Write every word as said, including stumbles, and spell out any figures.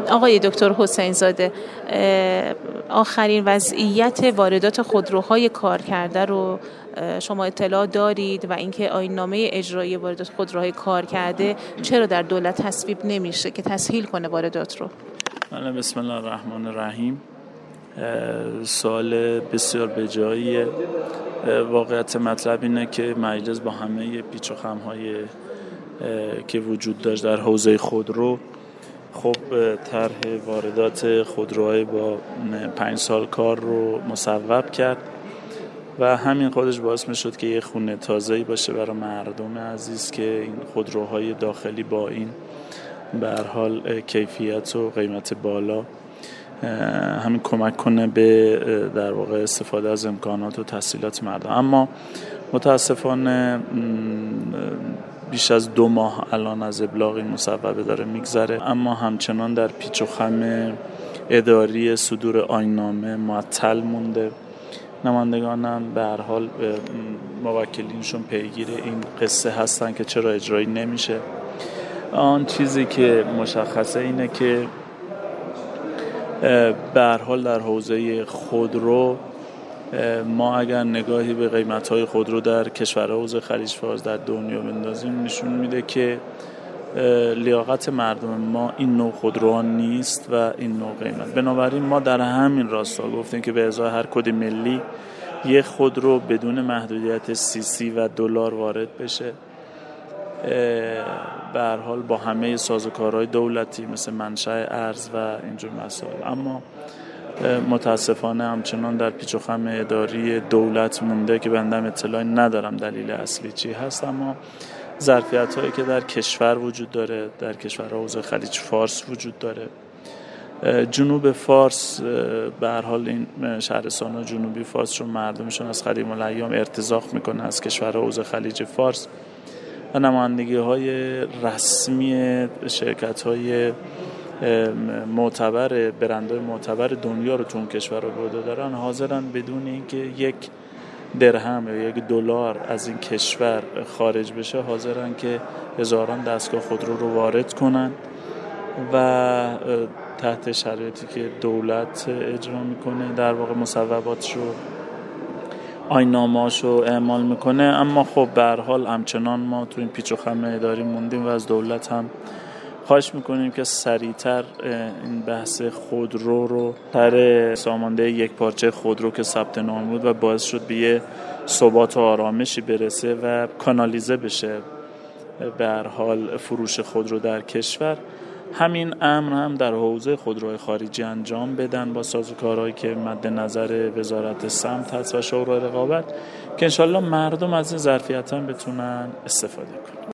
آقای دکتر حسین زاده، آخرین وضعیت واردات خودروهای کارکرده رو شما اطلاع دارید و اینکه آیین‌نامه اجرایی واردات خودروهای کارکرده چرا در دولت تصویب نمیشه که تسهیل کنه واردات رو؟ بسم الله الرحمن الرحیم. سوال بسیار بجاییه. واقعیت مطلب اینه که مجلس با همه پیچ و خم‌های که وجود داشت در حوزه خودرو، خب طرح واردات خودروهای با پنج سال کار رو مصوب کرد و همین خودش باعث میشد که یه خونه تازه‌ای باشه برای مردم عزیز که این خودروهای داخلی با این به هر حال کیفیت و قیمت بالا همین کمک کنه به در واقع استفاده از امکانات و تسهیلات مردم. اما متاسفانه بیش از دو ماه الان از ابلاغ این مصوبه داره میگذره، اما همچنان در پیچ و خم اداری صدور آیین‌نامه معطل مونده. نمایندگانم به هر حال موکلینشون پیگیر این قصه هستن که چرا اجرایی نمیشه. آن چیزی که مشخصه اینه که به هر حال در حوزه خودرو ما اگر نگاهی به قیمت‌های خودرو در کشورهای حوزه خلیج فارس در دنیا بندازیم نشون میده که لیاقت مردم ما این نوع خودروها نیست و این نوع قیمت. بنابراین ما در همین راستا گفتیم که به ازای هر کد ملی یک خودرو بدون محدودیت سی سی و دلار وارد بشه، به هر حال با همه سازوکارهای دولتی مثل منشأ ارز و اینجور مسائل. اما متاسفانه همچنان در پیچ و خم اداری دولت مونده که بنده اطلاعی ندارم دلیل اصلی چی هست. اما ظرفیت هایی که در کشور وجود داره، در کشورهای حوزه خلیج فارس وجود داره، جنوب فارس به هر حال این شهرستان جنوبی فارس چون مردمشون از قدیم الایام ارتزاق میکنه از کشورهای حوزه خلیج فارس و نمایندگی های رسمی شرکت های معتبر برندهای معتبر دنیا رو تو اون کشور رو برده دارن، حاضرن بدون اینکه یک درهم یا یک دلار از این کشور خارج بشه حاضرن که هزاران دستگاه خودرو رو وارد کنن و تحت شرایطی که دولت اجرا میکنه در واقع مصوباتش رو آیین‌نامه‌اش رو اعمال میکنه. اما خب به هر حال همچنان ما تو این پیچ و خم اداری موندیم و از دولت هم خواهش میکنیم که سریعتر این بحث خودرو رو تر سامانده یک پارچه خودرو که ثبت نام بود و باعث شد به یه ثبات و آرامشی برسه و کانالیزه بشه به هر حال فروش خودرو در کشور. همین امر هم در حوزه خودروهای خارجی انجام بدن با سازوکارهایی که مد نظر وزارت سمت هست و شورای رقابت که انشالله مردم از این ظرفیت هم بتونن استفاده کنن.